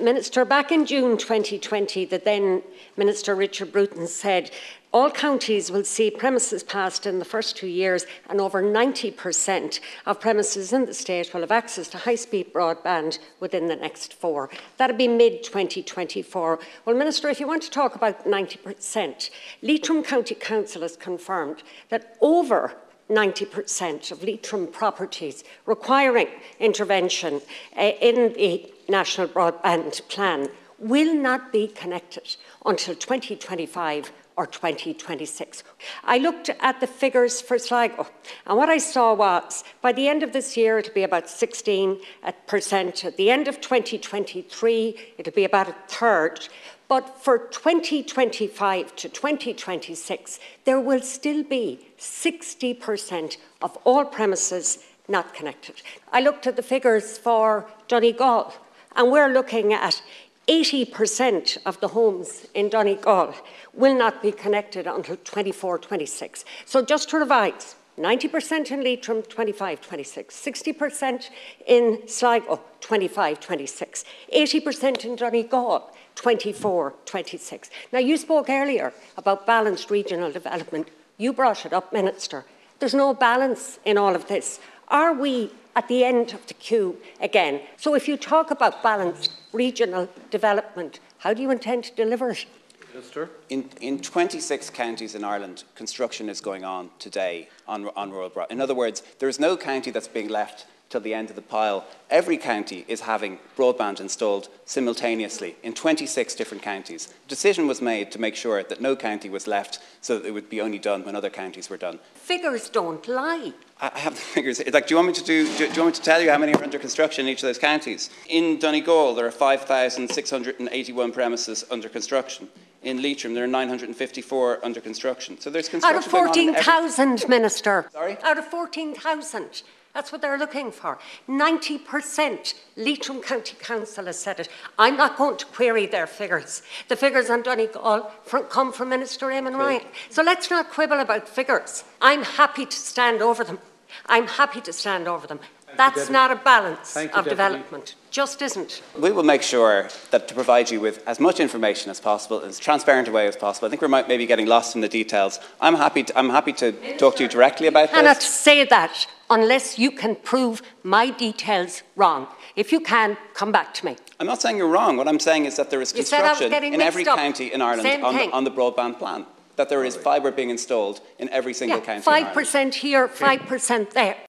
Minister, back in June 2020, the then Minister Richard Bruton said all counties will see premises passed in the first 2 years, and over 90% of premises in the state will have access to high-speed broadband within the next 4. That'll be mid-2024. Well, Minister, if you want to talk about 90%, Leitrim County Council has confirmed that over 90% of Leitrim properties requiring intervention in the National Broadband Plan will not be connected until 2025 or 2026. I looked at the figures for Sligo, and what I saw was by the end of this year it'll be about 16%. At the end of 2023 it'll be about a third. But for 2025 to 2026, there will still be 60% of all premises not connected. I looked at the figures for Donegal, and we're looking at 80% of the homes in Donegal will not be connected until 24-26. So just to revise, 90% in Leitrim, 25-26, 60% in Sligo, 25-26, 80% in Donegal, 24-26. Now, you spoke earlier about balanced regional development. You brought it up, Minister. There's no balance in all of this. Are we at the end of the queue again? So if you talk about balanced regional development, how do you intend to deliver it? Minister. In 26 counties in Ireland, construction is going on today on rural broadband. In other words, there is no county that's being left till the end of the pile. Every county is having broadband installed simultaneously in 26 different counties. A decision was made to make sure that no county was left so that it would be only done when other counties were done. Figures don't lie. I have the figures. Like, do you want me to tell you how many are under construction in each of those counties? In Donegal, there are 5,681 premises under construction. In Leitrim, there are 954 under construction. So there's construction out of 14,000, Minister. Sorry? Out of 14,000. That's what they're looking for. 90%. Leitrim County Council has said it. I'm not going to query their figures. The figures on Donegal come from Minister Eamon Ryan. So let's not quibble about figures. I'm happy to stand over them. I'm happy to stand over them. That's not a balance of development. Just isn't. We will make sure that to provide you with as much information as possible, as transparent a way as possible. I think we're maybe getting lost in the details. I'm happy to talk to you directly about this. I cannot say that unless you can prove my details wrong. If you can, come back to me. I'm not saying you're wrong. What I'm saying is that there is construction in every county in Ireland on the broadband plan. That there is fibre being installed in every single county. 5% here, 5% there.